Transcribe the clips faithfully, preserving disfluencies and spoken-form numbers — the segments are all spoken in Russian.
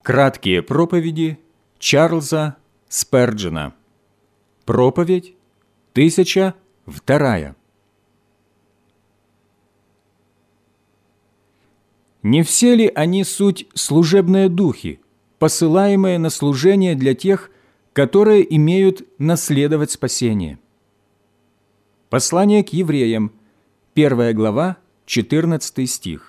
Краткие проповеди Чарльза Сперджена. Проповедь тысяча вторая. Не все ли они суть служебные духи, посылаемые на служение для тех, которые имеют наследовать спасение? Послание к евреям, первая глава, четырнадцатый стих.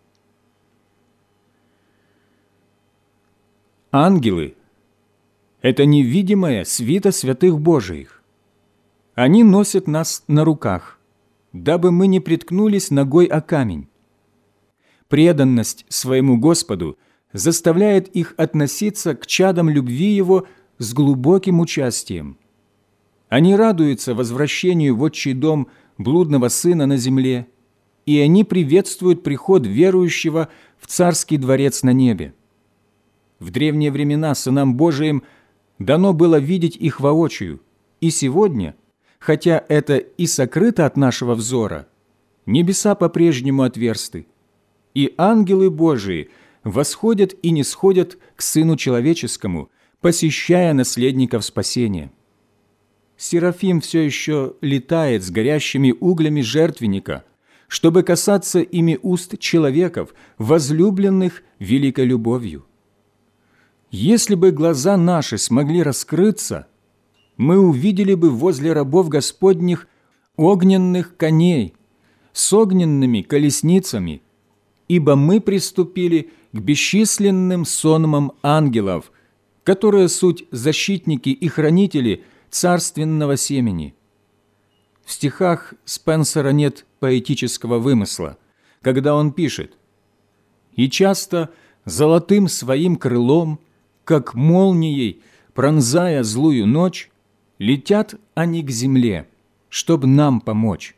Ангелы – это невидимая свита святых Божиих. Они носят нас на руках, дабы мы не приткнулись ногой о камень. Преданность своему Господу заставляет их относиться к чадам любви Его с глубоким участием. Они радуются возвращению в отчий дом блудного сына на земле, и они приветствуют приход верующего в царский дворец на небе. В древние времена сынам Божиим дано было видеть их воочию, и сегодня, хотя это и сокрыто от нашего взора, небеса по-прежнему отверсты, и ангелы Божии восходят и нисходят к Сыну Человеческому, посещая наследников спасения. Серафим все еще летает с горящими углями жертвенника, чтобы касаться ими уст человеков, возлюбленных великой любовью. Если бы глаза наши смогли раскрыться, мы увидели бы возле рабов Господних огненных коней с огненными колесницами, ибо мы приступили к бесчисленным сонмам ангелов, которые суть защитники и хранители царственного семени. В стихах Спенсера нет поэтического вымысла, когда он пишет: «И часто золотым своим крылом, как молнией, пронзая злую ночь, летят они к земле, чтоб нам помочь».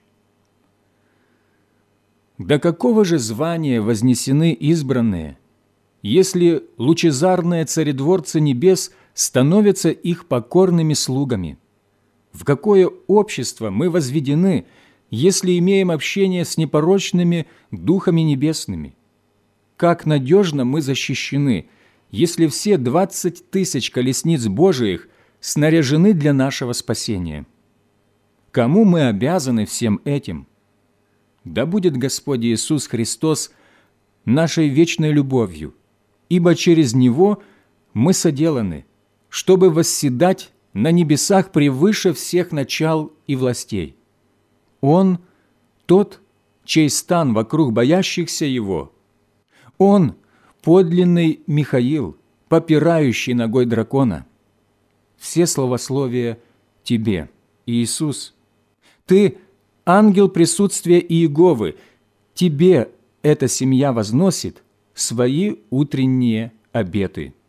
До какого же звания вознесены избранные, если лучезарные царедворцы небес становятся их покорными слугами? В какое общество мы возведены, если имеем общение с непорочными духами небесными? Как надежно мы защищены, если все двадцать тысяч колесниц Божиих снаряжены для нашего спасения? Кому мы обязаны всем этим? Да будет Господь Иисус Христос нашей вечной любовью, ибо через Него мы соделаны, чтобы восседать на небесах превыше всех начал и властей. Он – тот, чей стан вокруг боящихся Его. Он – подлинный Михаил, попирающий ногой дракона. Все славословия Тебе, Иисус. Ты – ангел присутствия Иеговы. Тебе эта семья возносит свои утренние обеты.